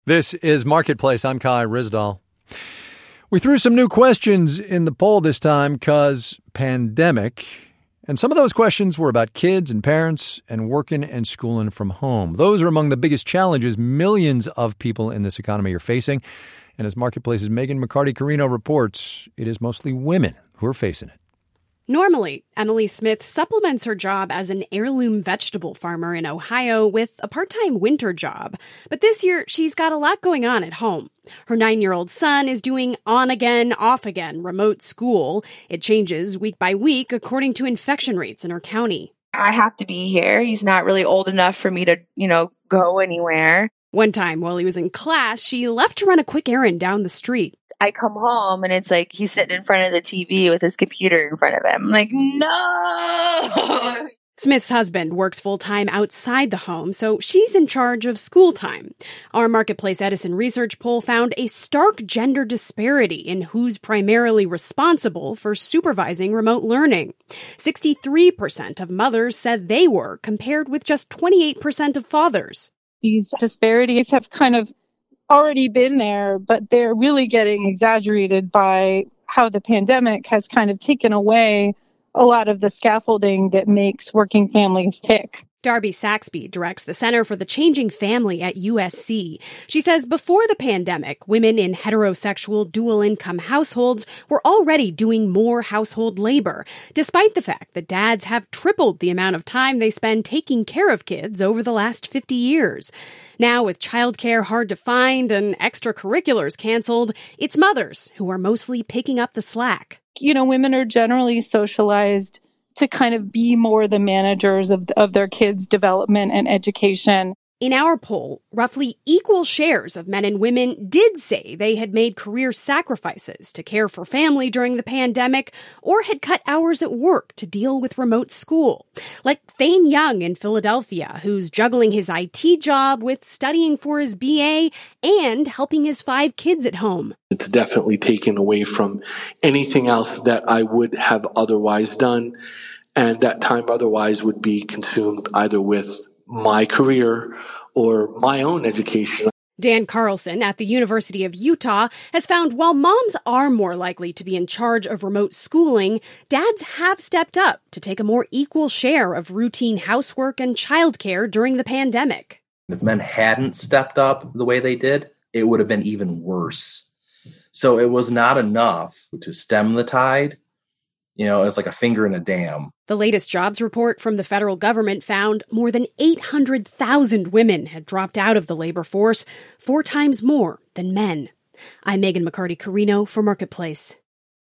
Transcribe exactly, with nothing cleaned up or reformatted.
This is Marketplace. I'm Kai Ryssdal. We threw some new questions in the poll this time because pandemic. And some of those questions were about kids and parents and working and schooling from home. Those are among the biggest challenges millions of people in this economy are facing. And as Marketplace's Megan McCarty-Carino reports, it is mostly women who are facing it. Normally, Emily Smith supplements her job as an heirloom vegetable farmer in Ohio with a part-time winter job. But this year, she's got a lot going on at home. Her nine-year-old son is doing on-again, off-again remote school. It changes week by week according to infection rates in her county. I have to be here. He's not really old enough for me to, you know, go anywhere. One time while he was in class, she left to run a quick errand down the street. I come home and it's like he's sitting in front of the T V with his computer in front of him. I'm like, no! Smith's husband works full-time outside the home, so she's in charge of school time. Our Marketplace Edison research poll found a stark gender disparity in who's primarily responsible for supervising remote learning. sixty-three percent of mothers said they were, compared with just twenty-eight percent of fathers. These disparities have kind of already been there, but they're really getting exaggerated by how the pandemic has kind of taken away a lot of the scaffolding that makes working families tick. Darby Saxby directs the Center for the Changing Family at U S C. She says before the pandemic, women in heterosexual dual-income households were already doing more household labor, despite the fact that dads have tripled the amount of time they spend taking care of kids over the last fifty years. Now, with childcare hard to find and extracurriculars canceled, it's mothers who are mostly picking up the slack. You know, women are generally socialized to kind of be more the managers of of their kids' development and education. In our poll, roughly equal shares of men and women did say they had made career sacrifices to care for family during the pandemic or had cut hours at work to deal with remote school. Like Thane Young in Philadelphia, who's juggling his I T job with studying for his B A and helping his five kids at home. It's definitely taken away from anything else that I would have otherwise done, and that time otherwise would be consumed either with my career or my own education. Dan Carlson at the University of Utah has found while moms are more likely to be in charge of remote schooling, dads have stepped up to take a more equal share of routine housework and childcare during the pandemic. If men hadn't stepped up the way they did, it would have been even worse. So it was not enough to stem the tide. You know, it's like a finger in a dam. The latest jobs report from the federal government found more than eight hundred thousand women had dropped out of the labor force, four times more than men. I'm Megan McCarty-Carino for Marketplace.